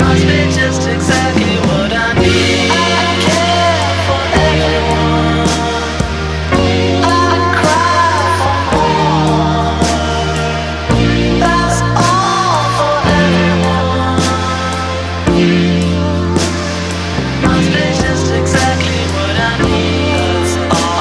must be just exactly what I need. I care for everyone. I cry for more. That's all for everyone. Must be just exactly what I need. That's all.